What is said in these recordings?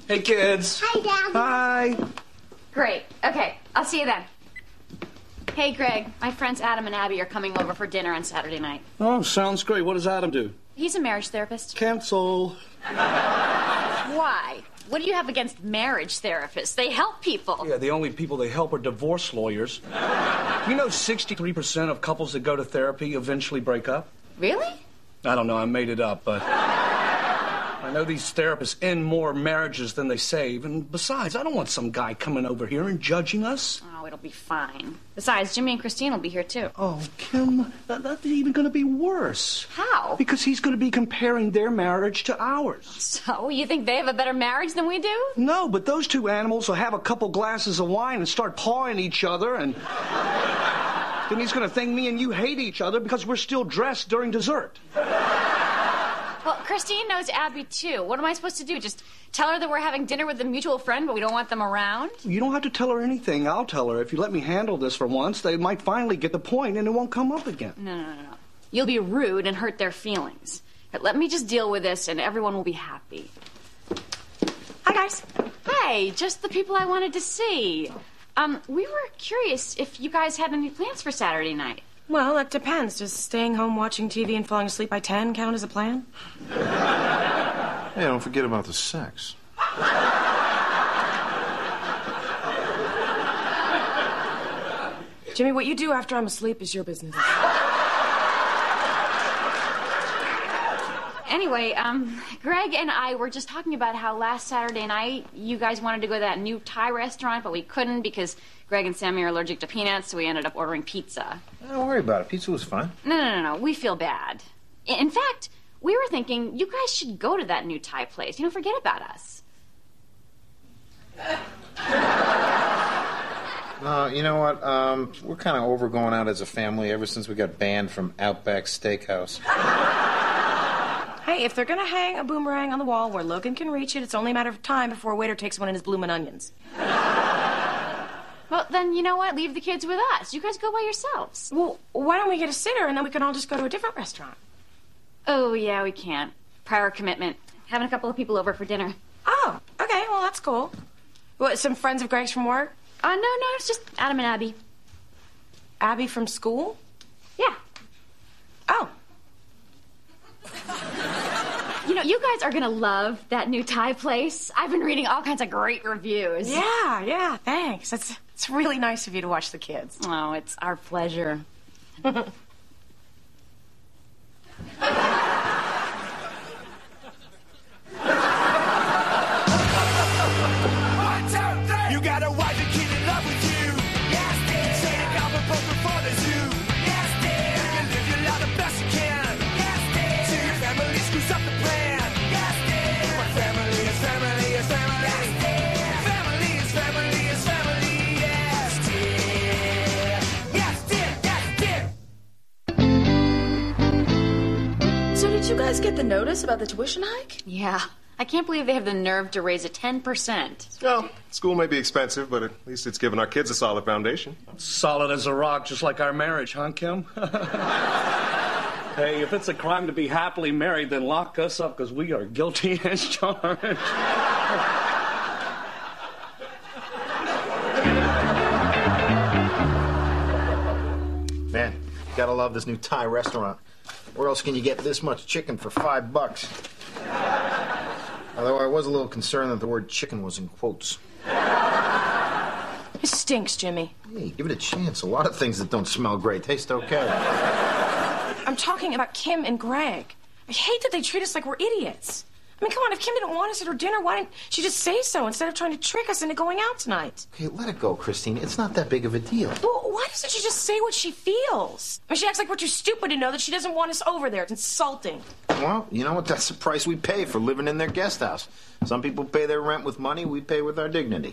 Hey, kids. Hi, Dad. Hi. Great. Okay, I'll see you then. Hey, Greg, my friends Adam and Abby are coming over for dinner on Saturday night. Oh, sounds great. What does Adam do? He's a marriage therapist. Cancel. Why? What do you have against marriage therapists? They help people. Yeah, the only people they help are divorce lawyers. You know 63% of couples that go to therapy eventually break up? Really? I don't know, I made it up, but I know these therapists end more marriages than they save. And besides, I don't want some guy coming over here and judging us. Oh, it'll be fine. Besides, Jimmy and Christine will be here, too. Oh, Kim, that's even going to be worse. How? Because he's going to be comparing their marriage to ours. So, you think they have a better marriage than we do? No, but those two animals will have a couple glasses of wine and start pawing each other, and then he's going to think me and you hate each other because we're still dressed during dessert. Well, Christine knows Abby, too. What am I supposed to do? Just tell her that we're having dinner with a mutual friend, but we don't want them around? You don't have to tell her anything. I'll tell her. If you let me handle this for once, they might finally get the point and it won't come up again. No. You'll be rude and hurt their feelings. But let me just deal with this and everyone will be happy. Hi, guys. Hey, just the people I wanted to see. We were curious if you guys had any plans for Saturday night. Well, it depends. Does staying home watching TV and falling asleep by 10 count as a plan? Hey, don't forget about the sex. Jimmy, what you do after I'm asleep is your business. Anyway, Greg and I were just talking about how last Saturday night you guys wanted to go to that new Thai restaurant, but we couldn't because Greg and Sammy are allergic to peanuts, so we ended up ordering pizza. Don't worry about it. Pizza was fine. No. We feel bad. In fact, we were thinking you guys should go to that new Thai place. Forget about us. You know what? We're kind of over going out as a family ever since we got banned from Outback Steakhouse. Hey, if they're gonna hang a boomerang on the wall where Logan can reach it, it's only a matter of time before a waiter takes one in his bloomin' onions. Well, then, you know what? Leave the kids with us. You guys go by yourselves. Well, why don't we get a sitter and then we can all just go to a different restaurant? Oh, yeah, we can't. Prior commitment. Having a couple of people over for dinner. Oh, okay, well, that's cool. What, some friends of Greg's from work? No, it's just Adam and Abby. Abby from school? Yeah. Oh. You guys are gonna love that new Thai place. I've been reading all kinds of great reviews. Yeah, thanks. It's really nice of you to watch the kids. Oh, it's our pleasure. You got a wife and kid in love with you. Yes, dear. Say the common broken for the zoo. Yes, dear. You live your life the best you can. Yes, dear. Till your family screws up the plan. Yes, dear. But family is family is family. Yes, dear. Family is family is family. Yes, dear. Yes, dear. Yes, dear. So did you guys get the notice about the tuition hike? Yeah. I can't believe they have the nerve to raise it 10%. Well, school may be expensive, but at least it's given our kids a solid foundation. Solid as a rock, just like our marriage, huh, Kim? Hey, if it's a crime to be happily married, then lock us up, because we are guilty as charged. Man, gotta love this new Thai restaurant. Where else can you get this much chicken for $5? Although I was a little concerned that the word chicken was in quotes. It stinks, Jimmy. Hey, give it a chance. A lot of things that don't smell great taste okay. I'm talking about Kim and Greg. I hate that they treat us like we're idiots. I mean, come on, if Kim didn't want us at her dinner, why didn't she just say so instead of trying to trick us into going out tonight? Okay, let it go, Christine. It's not that big of a deal. Well, why doesn't she just say what she feels? I mean, she acts like we're too stupid to know that she doesn't want us over there. It's insulting. Well, you know what? That's the price we pay for living in their guest house. Some people pay their rent with money. We pay with our dignity.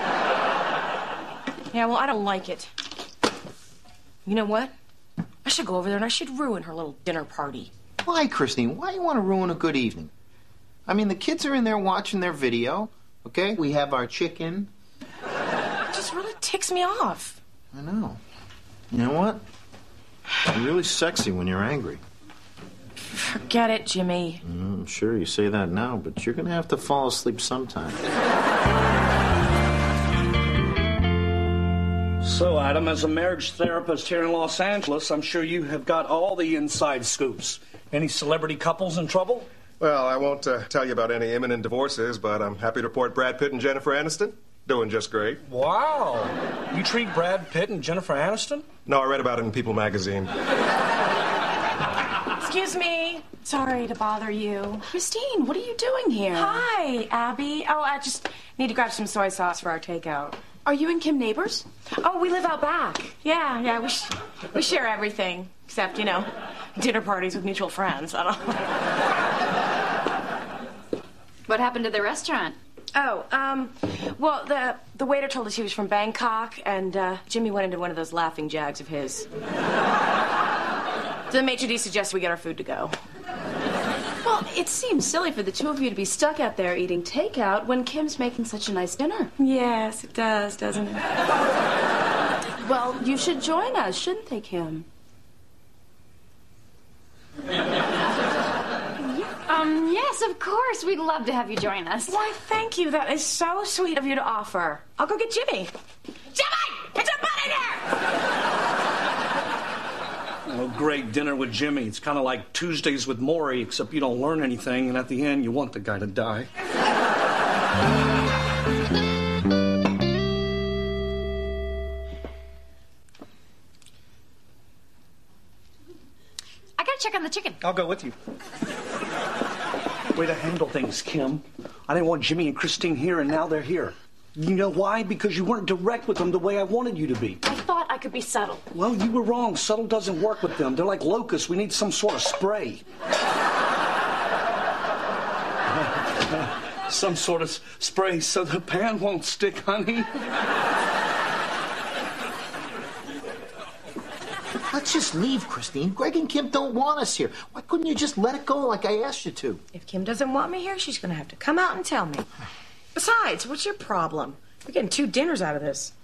Yeah, well, I don't like it. You know what? I should go over there and I should ruin her little dinner party. Why, Christine? Why do you want to ruin a good evening? I mean, the kids are in there watching their video, okay? We have our chicken. It just really ticks me off. I know. You know what? You're really sexy when you're angry. Forget it, Jimmy. I'm sure you say that now, but you're going to have to fall asleep sometime. So, Adam, as a marriage therapist here in Los Angeles, I'm sure you have got all the inside scoops. Any celebrity couples in trouble? Well, I won't tell you about any imminent divorces, but I'm happy to report Brad Pitt and Jennifer Aniston doing just great. Wow. You treat Brad Pitt and Jennifer Aniston? No, I read about it in People magazine. Excuse me. Sorry to bother you. Christine, what are you doing here? Hi, Abby. Oh, I just need to grab some soy sauce for our takeout. Are you and Kim neighbors? Oh, we live out back. Yeah, we share everything. Except, dinner parties with mutual friends. I don't know. What happened to the restaurant? Oh, well, the waiter told us he was from Bangkok, and Jimmy went into one of those laughing jags of his. The maitre d' suggested we get our food to go. Well, it seems silly for the two of you to be stuck out there eating takeout when Kim's making such a nice dinner. Yes, it does, doesn't it? Well, you should join us, shouldn't they, Kim? Yes, of course. We'd love to have you join us. Why, thank you. That is so sweet of you to offer. I'll go get Jimmy. Jimmy! Get your butt in here! Oh, great dinner with Jimmy. It's kind of like Tuesdays with Maury, except you don't learn anything, and at the end, you want the guy to die. I gotta check on the chicken. I'll go with you. Way to handle things, Kim. I didn't want Jimmy and Christine here, and now they're here. You know why? Because you weren't direct with them the way I wanted you to be. I thought I could be subtle. Well, you were wrong. Subtle doesn't work with them. They're like locusts. We need some sort of spray. Some sort of spray so the pan won't stick, honey. Let's just leave, Christine. Greg and Kim don't want us here. Why couldn't you just let it go like I asked you to? If Kim doesn't want me here, she's going to have to come out and tell me. Besides, what's your problem? We're getting 2 dinners out of this.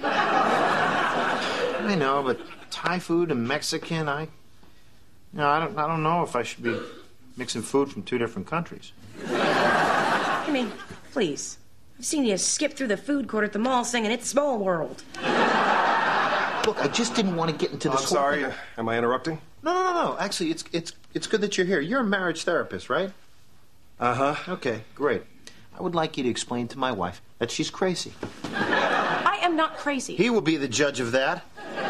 I know, but Thai food and Mexican, I don't know if I should be mixing food from 2 different countries. I mean, please. I've seen you skip through the food court at the mall singing It's Small World. Look, I just didn't want to get into this I'm sorry. Am I interrupting? No. Actually, it's good that you're here. You're a marriage therapist, right? Uh-huh. Okay, great. I would like you to explain to my wife that she's crazy. I am not crazy. He will be the judge of that.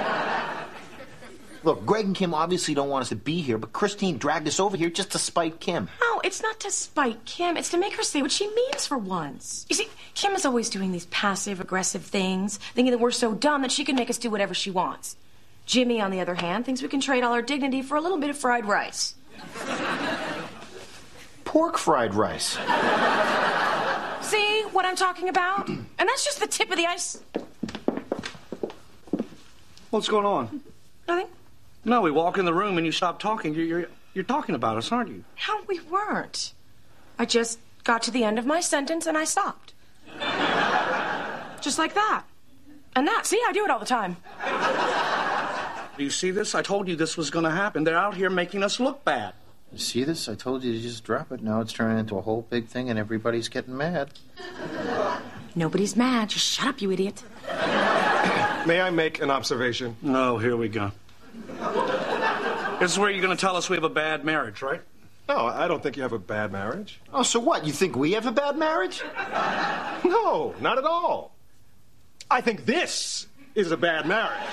Look, Greg and Kim obviously don't want us to be here, but Christine dragged us over here just to spite Kim. No, it's not to spite Kim. It's to make her say what she means for once. You see, Kim is always doing these passive-aggressive things, thinking that we're so dumb that she can make us do whatever she wants. Jimmy, on the other hand, thinks we can trade all our dignity for a little bit of fried rice. Pork fried rice. See what I'm talking about? And that's just the tip of the ice. What's going on? Nothing. No, we walk in the room and you stop talking. You're talking about us, aren't you? No, we weren't. I just got to the end of my sentence and I stopped. Just like that. And that, see, I do it all the time. Do you see this? I told you this was going to happen. They're out here making us look bad. You see this? I told you to just drop it. Now it's turning into a whole big thing and everybody's getting mad. Nobody's mad. Just shut up, you idiot. May I make an observation? No, here we go. This is where you're going to tell us we have a bad marriage, right? No, I don't think you have a bad marriage. Oh, so what? You think we have a bad marriage? No, not at all. I think this is a bad marriage.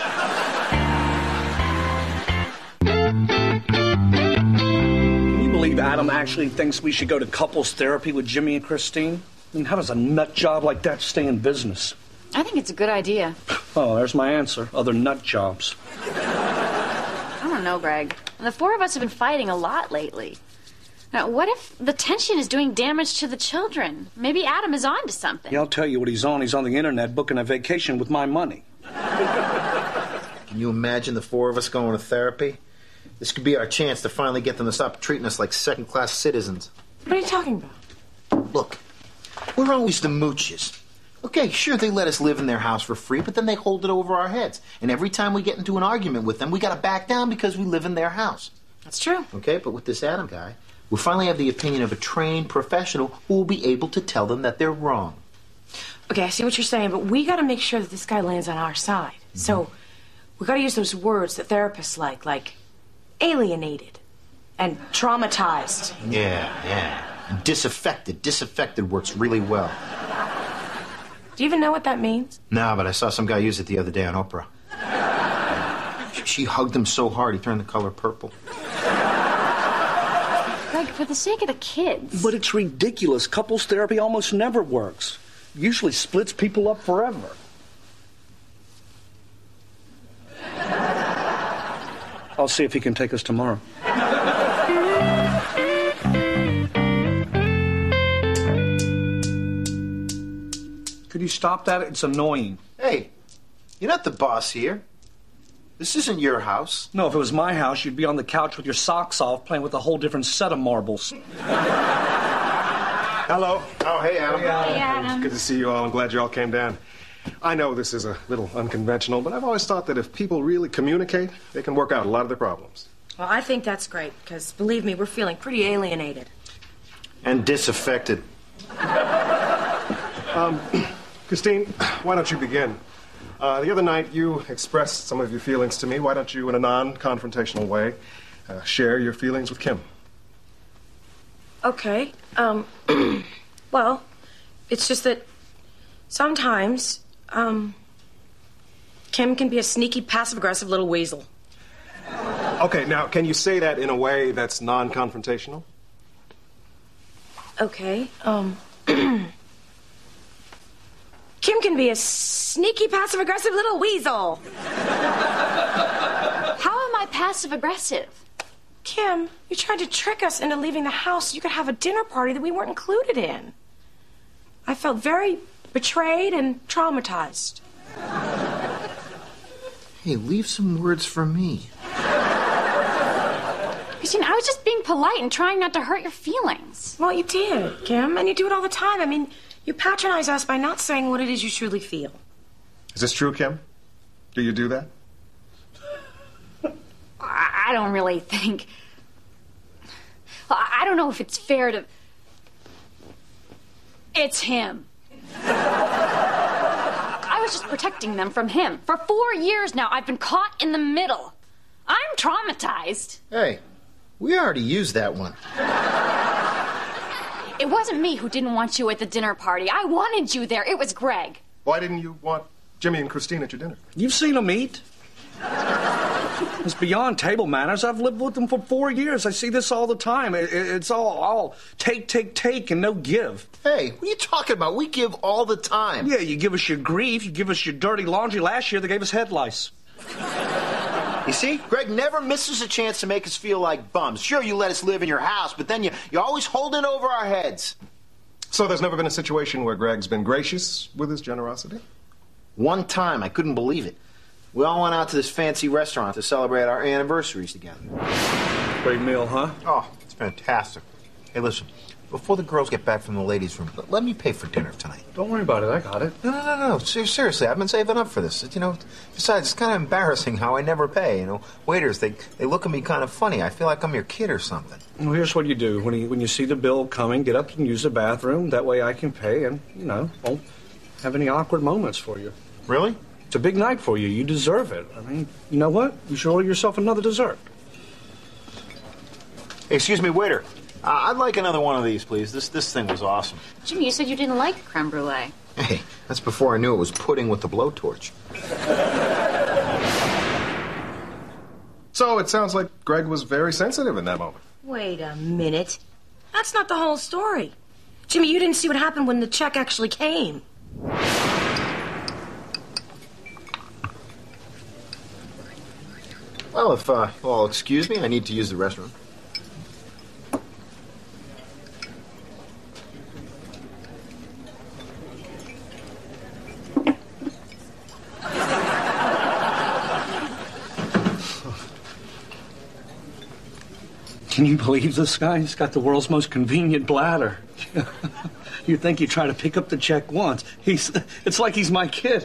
Can you believe Adam actually thinks we should go to couples therapy with Jimmy and Christine? I mean, how does a nut job like that stay in business? I think it's a good idea. Oh, there's my answer. Other nut jobs. I don't know, Greg. The 4 of us have been fighting a lot lately. Now, what if the tension is doing damage to the children? Maybe Adam is on to something. Yeah, I'll tell you what he's on. He's on the internet booking a vacation with my money. Can you imagine the 4 of us going to therapy? This could be our chance to finally get them to stop treating us like second-class citizens. What are you talking about? Look, we're always the mooches. Okay, sure, they let us live in their house for free, but then they hold it over our heads. And every time we get into an argument with them, we gotta back down because we live in their house. That's true. Okay, but with this Adam guy, we finally have the opinion of a trained professional who will be able to tell them that they're wrong. Okay, I see what you're saying, but we gotta make sure that this guy lands on our side. Mm-hmm. So, we gotta use those words that therapists like alienated and traumatized. Yeah. And disaffected. Disaffected works really well. Do you even know what that means? No, but I saw some guy use it the other day on Oprah. She hugged him so hard he turned the color purple. Greg, for the sake of the kids. But it's ridiculous. Couples therapy almost never works. Usually splits people up forever. I'll see if he can take us tomorrow. Could you stop that? It's annoying. Hey, you're not the boss here. This isn't your house. No, if it was my house, you'd be on the couch with your socks off playing with a whole different set of marbles. Hello. Oh, hey, Adam. Hey, Adam. Good to see you all. I'm glad you all came down. I know this is a little unconventional, but I've always thought that if people really communicate, they can work out a lot of their problems. Well, I think that's great, because believe me, we're feeling pretty alienated. And disaffected. Christine, why don't you begin? The other night, you expressed some of your feelings to me. Why don't you, in a non-confrontational way, share your feelings with Kim? Okay. Well, it's just that sometimes, Kim can be a sneaky, passive-aggressive little weasel. Okay, now, can you say that in a way that's non-confrontational? Okay, Kim can be a sneaky, passive-aggressive little weasel. How am I passive-aggressive? Kim, you tried to trick us into leaving the house so you could have a dinner party that we weren't included in. I felt very betrayed and traumatized. Hey, leave some words for me. Christine, I was just being polite and trying not to hurt your feelings. Well, you did, Kim, and you do it all the time. I mean, you patronize us by not saying what it is you truly feel. Is this true, Kim? Do you do that? I don't really think... I don't know if it's fair to... It's him. I was just protecting them from him. For 4 years now, I've been caught in the middle. I'm traumatized. Hey, we already used that one. It wasn't me who didn't want you at the dinner party. I wanted you there. It was Greg. Why didn't you want Jimmy and Christine at your dinner? You've seen them eat. It's beyond table manners. I've lived with them for 4 years. I see this all the time. It's all take, and no give. Hey, what are you talking about? We give all the time. Yeah, you give us your grief, you give us your dirty laundry. Last year, they gave us head lice. You see, Greg never misses a chance to make us feel like bums. Sure, you let us live in your house, but then you always hold it over our heads. So there's never been a situation where Greg's been gracious with his generosity? One time, I couldn't believe it. We all went out to this fancy restaurant to celebrate our anniversaries together. Great meal, huh? Oh, it's fantastic. Hey, listen, before the girls get back from the ladies' room, let me pay for dinner tonight. Don't worry about it. I got it. No. Seriously, I've been saving up for this. Besides, it's kind of embarrassing how I never pay. Waiters, they look at me kind of funny. I feel like I'm your kid or something. Well, here's what you do. When you see the bill coming, get up and use the bathroom. That way I can pay and, won't have any awkward moments for you. Really? It's a big night for you. You deserve it. I mean, you know what? You should order yourself another dessert. Hey, excuse me, waiter. I'd like another one of these, please. This thing was awesome. Jimmy, you said you didn't like creme brulee. Hey, that's before I knew it was pudding with the blowtorch. So it sounds like Greg was very sensitive in that moment. Wait a minute. That's not the whole story. Jimmy, you didn't see what happened when the check actually came. Well, if you'll excuse me, I need to use the restroom. Can you believe this guy? He's got the world's most convenient bladder. You'd think he'd try to pick up the check once. It's like he's my kid.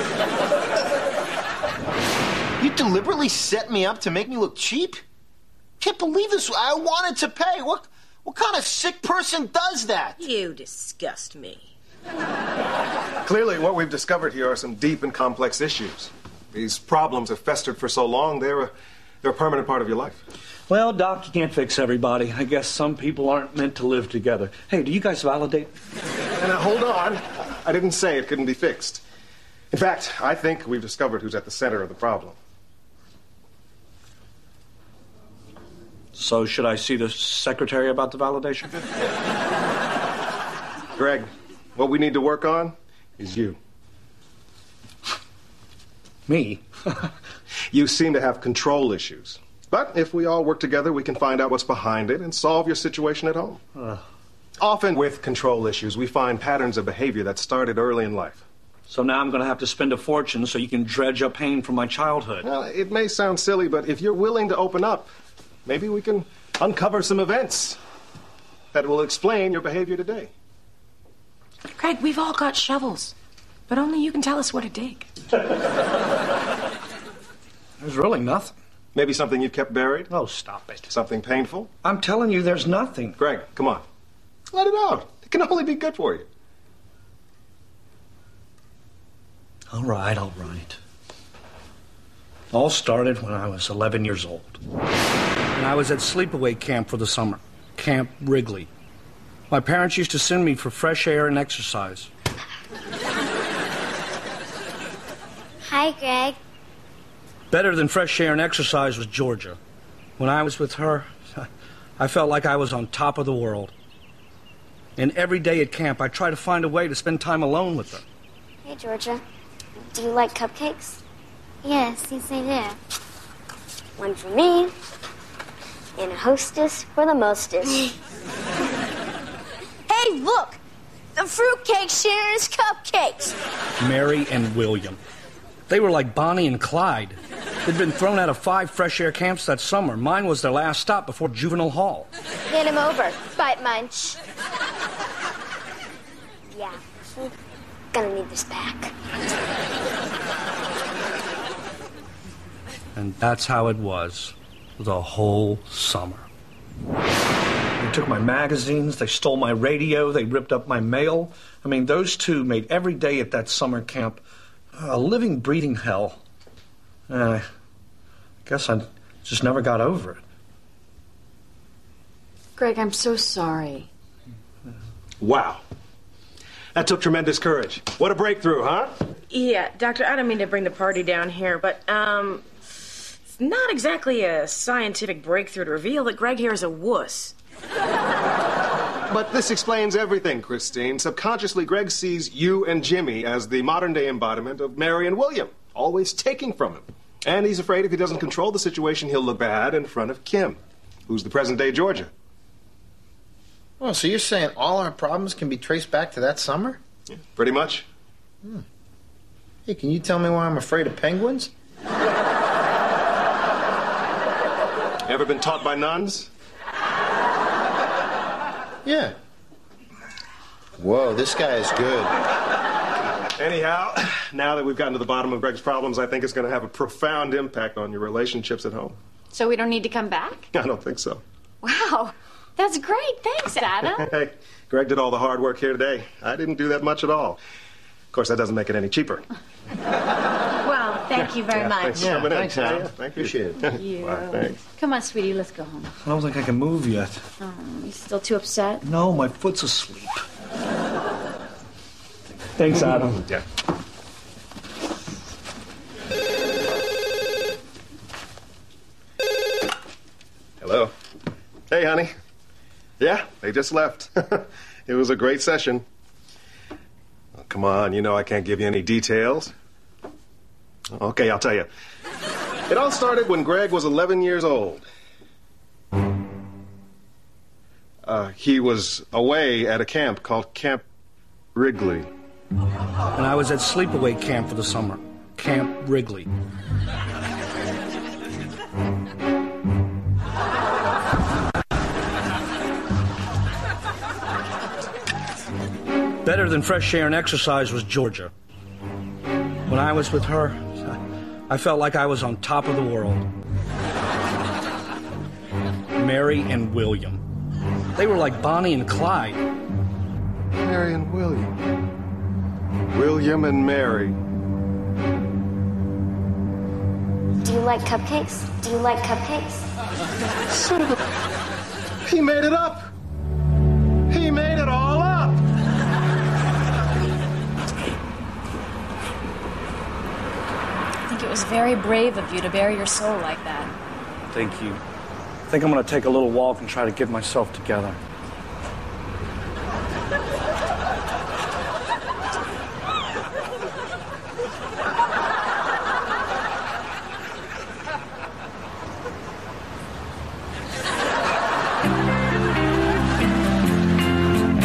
You deliberately set me up to make me look cheap? Can't believe this. I wanted to pay. What kind of sick person does that? You disgust me. Clearly, what we've discovered here are some deep and complex issues. These problems have festered for so long, they're a permanent part of your life. Well, Doc, you can't fix everybody. I guess some people aren't meant to live together. Hey, do you guys validate? And now, hold on. I didn't say it couldn't be fixed. In fact, I think we've discovered who's at the center of the problem. So should I see the secretary about the validation? Greg, what we need to work on is you. Me? You seem to have control issues. But if we all work together, we can find out what's behind it and solve your situation at home. Often with control issues, we find patterns of behavior that started early in life. So now I'm going to have to spend a fortune so you can dredge up pain from my childhood. Well, it may sound silly, but if you're willing to open up, maybe we can uncover some events that will explain your behavior today. Greg, we've all got shovels, but only you can tell us what to dig. There's really nothing. Maybe something you've kept buried? Oh, stop it. Something painful? I'm telling you, there's nothing. Greg, come on. Let it out. It can only be good for you. All right. All started when I was 11 years old. And I was at sleepaway camp for the summer, Camp Wrigley. My parents used to send me for fresh air and exercise. Hi, Greg. Better than fresh air and exercise was Georgia. When I was with her, I felt like I was on top of the world. And every day at camp, I tried to find a way to spend time alone with her. Hey, Georgia. Do you like cupcakes? Yes, I do. One for me, and a hostess for the mostest. Hey, look! The fruitcake shares cupcakes. Mary and William. They were like Bonnie and Clyde. They'd been thrown out of 5 fresh air camps that summer. Mine was their last stop before juvenile hall. Hand him over. Bite munch. Yeah, he's gonna need this back. And that's how it was the whole summer. They took my magazines, they stole my radio, they ripped up my mail. I mean, those two made every day at that summer camp a living, breathing hell. And I guess I just never got over it. Greg, I'm so sorry. Wow. That took tremendous courage. What a breakthrough, huh? Yeah, Doctor, I don't mean to bring the party down here, but, it's not exactly a scientific breakthrough to reveal that Greg here is a wuss. But this explains everything, Christine. Subconsciously, Greg sees you and Jimmy as the modern-day embodiment of Mary and William, always taking from him. And he's afraid if he doesn't control the situation, he'll look bad in front of Kim, who's the present-day Georgia. Oh, so you're saying all our problems can be traced back to that summer? Yeah, pretty much. Hey, can you tell me why I'm afraid of penguins? Ever been taught by nuns? Yeah. Whoa, this guy is good. Anyhow, now that we've gotten to the bottom of Greg's problems, I think it's going to have a profound impact on your relationships at home. So we don't need to come back? I don't think so. Wow, that's great. Thanks, Adam. Hey, Greg did all the hard work here today. I didn't do that much at all. Of course, that doesn't make it any cheaper. Well, thank you very much. Thanks for coming in. thanks, Al. Yeah, thank you. Appreciate it. Thank you. Bye, thanks. Come on, sweetie, let's go home. I don't think I can move yet. Oh, you still too upset? No, my foot's asleep. Thanks, Adam. Yeah. Hello. Hey, honey. Yeah, they just left. It was a great session. Oh, come on, you know I can't give you any details. Okay, I'll tell you. It all started when Greg was 11 years old. He was away at a camp called Camp Wrigley. And I was at sleepaway camp for the summer, Camp Wrigley. Better than fresh air and exercise was Georgia. When I was with her, I felt like I was on top of the world. Mary and William. They were like Bonnie and Clyde. Mary and William. William and Mary. Do you like cupcakes? Do you like cupcakes? Son of a... He made it up. He made it all up. I think it was very brave of you to bare your soul like that. Thank you. I think I'm going to take a little walk and try to get myself together.